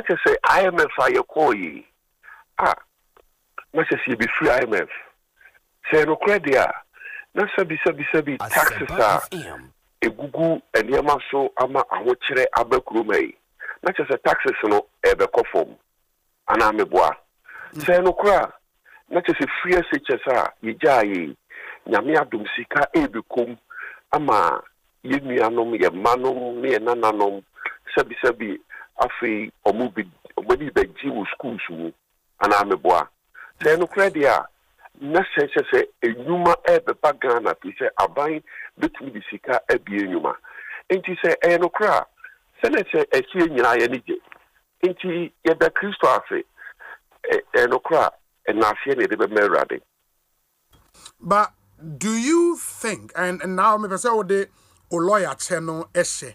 just say IMF fire call ye. Na say be free IMF. Say no credit na sabi taxes egugu enema so ama ahokyere abakurumai. Na say taxes no ebekɔ fom. Ana meboa. Say no kra na say free SHS yegyaye nyame adom sika ebekom ama yenuanom ye manom ne nananom sabi afi omudi beji wo schools mu ana meboa. Say no credit na say enyuma ebeba Ghana pi say aban betumi di sika ebie enyuma. Enti say no kra say na say ehie nyina ye nije. Enti ye da Kristo afi no kra na afie ne de be merade. But do you think and now me say o de o lawyer channel eshe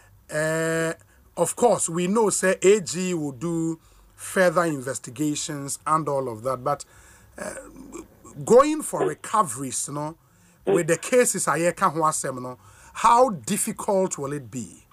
of course we know say AG will do further investigations and all of that, but going for recoveries, with the cases how difficult will it be?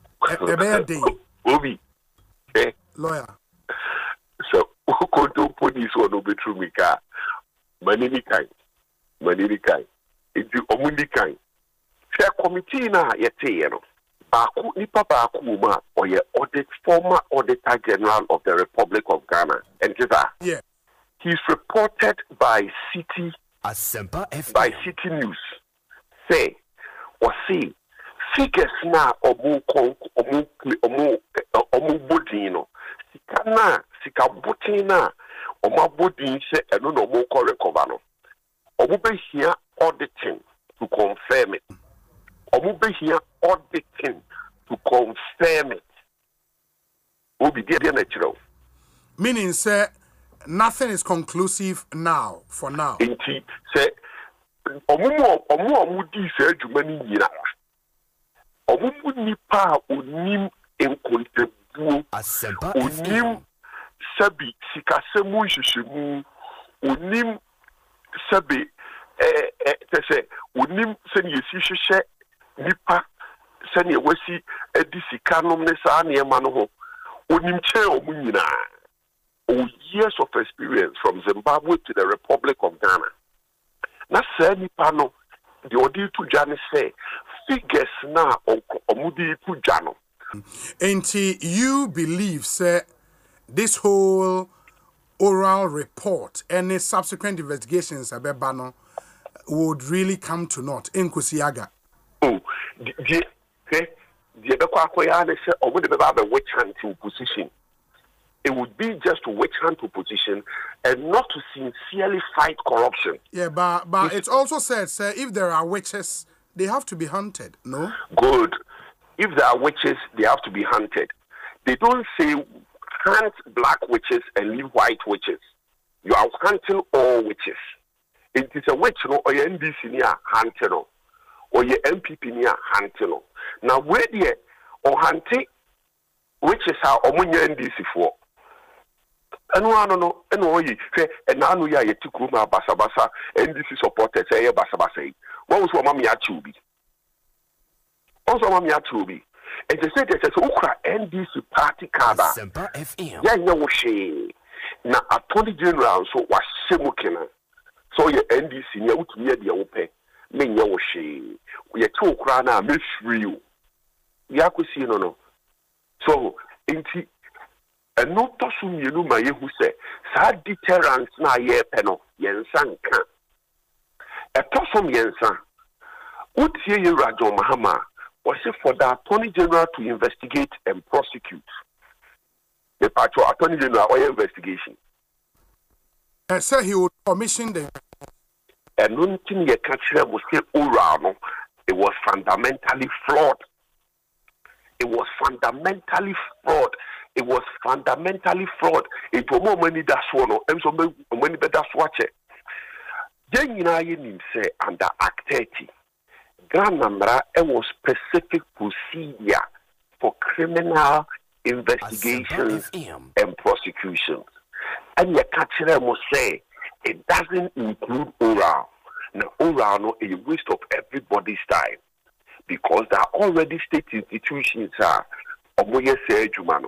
Obi, lawyer. So, Koto police will be true, Mika. Manini kind. It's the Omundi kind. Fair committee na yete, Baku nipa baku ma or ye former Auditor General of the Republic of Ghana. And yeah. He's reported by City News. Say or see figures na omu bodino. Sika botina oma bodin se eno no mo ko recover no. Omu be here auditing to confirm it. Omu be here auditing to confirm it. Obi dey natural. Meaning say nothing is conclusive now, for now. Inti say omu di say adwuma ni nyina. Omu nipa onim enkontabuo. Onim sabi sikasemu nhwehwemu. Onim sabi say onim se ni yesi hwehwe nipa se ni wasi edi sikanom ne sa na ema no ho. Onim che omu nyina. Years of experience from Zimbabwe to the Republic of Ghana. Na say nipa no the odi to Jani say figures na omudi to Jano. Enti you believe say this whole oral report and the subsequent investigations abebano would really come to naught in Kusiaga? Oh, the Bekwaya say omudi beba witch hunting position. It would be just to witch hunt opposition and not to sincerely fight corruption. Yeah, but it's also said, sir, if there are witches, they have to be hunted, no? Good. If there are witches, they have to be hunted. They don't say hunt black witches and leave white witches. You are hunting all witches. It is a witch, or your NDC near hunting, or your MPP near hunting. Now, where the or hunting witches are omunya NDC for? No, and now we are yet to Kuma Basabasa, and this is supported, say, Basabasa. What was Mamma Chubi? Also, Mamma Chubi. And they said, there's a Ukra NDC party card. Yeah, no shame. Now, Attorney General, so was Simukina. So your NDC near to me, the open, me no shame. We are 2 crana, miss you. Yakusi, no. So, ain't he? And not to soon you know my who say, sad deterrence na ye peno, yensan can. A tossum yensan. Would hear you, Rajo Mahama, was it for the Attorney General to investigate and prosecute? The Patrol Attorney General or investigation. And so he would commission the. And nothing ye catch them was say, oh, it was fundamentally flawed. It was fundamentally flawed. It was fundamentally flawed. It was more money that's one, and so many better watch it. Then you know, you say under Act 30, Ghana was specific procedure for criminal investigations and prosecutions. And your catcher must say it doesn't include oral. Now, oral no a waste of everybody's time because there are already state institutions omoye say jumano.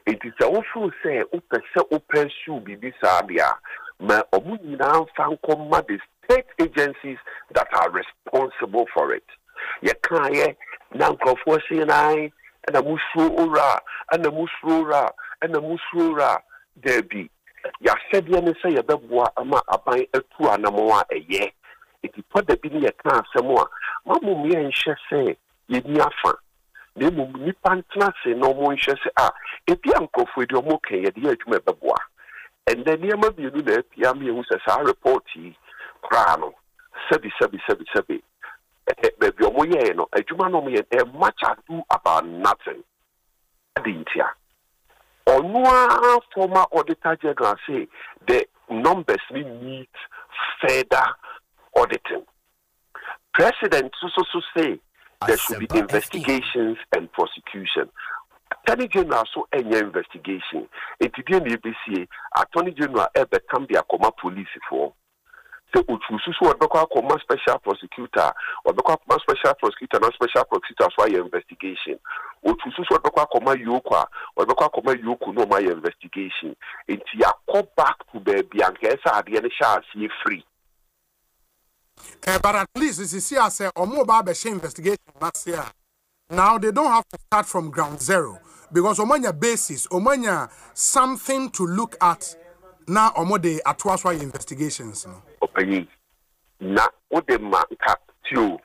It is also say open shoe be sadia. Ma omuna fan comma the state agencies that are responsible for it. Ye can't nanko for CNI and a musura and a musura and a musura there be. Ya said yen say a beboa ama abai a two anamoa a ye. If you put the billy a class some more, Mamma me and she say, ye niafa. They will be pantlase no more she say, ah, if you uncle for your moke, ye dear to me beboa. And then near my view that Yami who says, I report ye, crano, sebi. Baby, no, a Jumano me and much ado about nothing. Didn't ya? Or no former auditor general say the numbers need further auditing. President so say there should be investigations and prosecution. Attorney General so any investigation. It didn't ABC. Attorney General ever come the Akoma police for. So Uchusu or special prosecutor or special prosecutor, not special prosecutor for your investigation. Uchusu or Yoka or Yoku no my investigation. It's ya call back to baby and guess at the NHS free. But at least this is here say or more about the investigation last year. Now they don't have to start from ground zero because omanya basis, omanya something to look at now omode atwaswa investigations. No? Opeyi na ode manka tio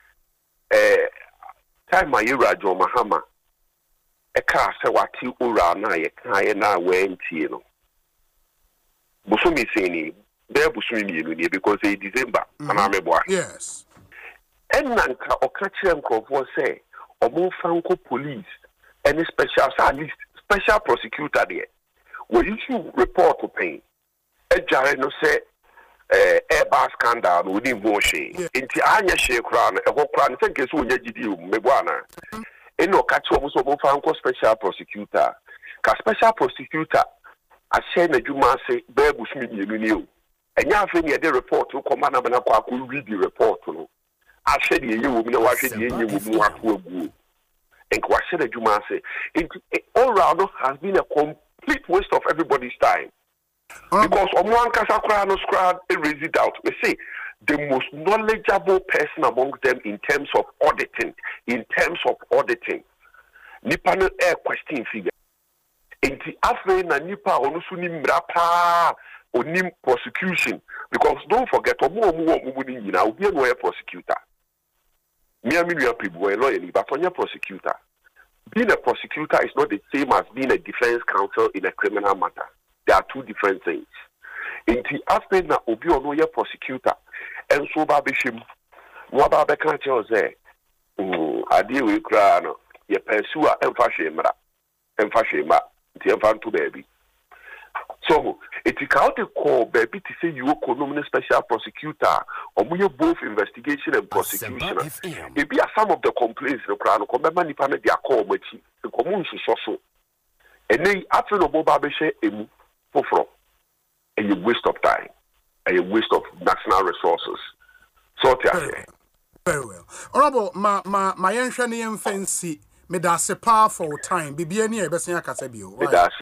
time ayira jo mahama eka se wati ura na ye kan na wenti no busumi sini there busumi mienu ni because it December ana meboa yes en nanka okache nkofo say omo fanko police any special at least special prosecutor there we issue report to pay a jare no say airbus scandal no di moshi enti anya she kra no e ho kra no say kesu onya gidi o meboana eno ka che omo so omo fanko special prosecutor ka special prosecutor a share na djuma say bebu smi mienu ni o enya afa ni e de report ko commander na kwa ko read the report no a share de ye wo mi na wa share de ye wo mu ato agu and what said Juma say, all round has been a complete waste of everybody's time. Because Omwan Kasakra no scrad erase it out. We say the most knowledgeable person among them in terms of auditing. Nipa no air question figure. In the after na nipa onusuni mrapa onim prosecution. Because don't forget omu ni na obi no air prosecutor. Me and me people a lawyer, but for your prosecutor. Being a prosecutor is not the same as being a defense counsel in a criminal matter. There are two different things. In the aspect that Obi ono your prosecutor, and so babishim, Waba can't tell say, I deal with crano, ye pursue and fashema, the infant baby. So, it is how to call baby to say you could nominate special prosecutor or we both investigation and prosecution. It be some of the complaints the crown come back money panel their call which the community so. And then after the mobile emu for a waste of time, a waste of national resources. So very well. Honorable my fancy me da se powerful time. Bibi ani e besia kasabio.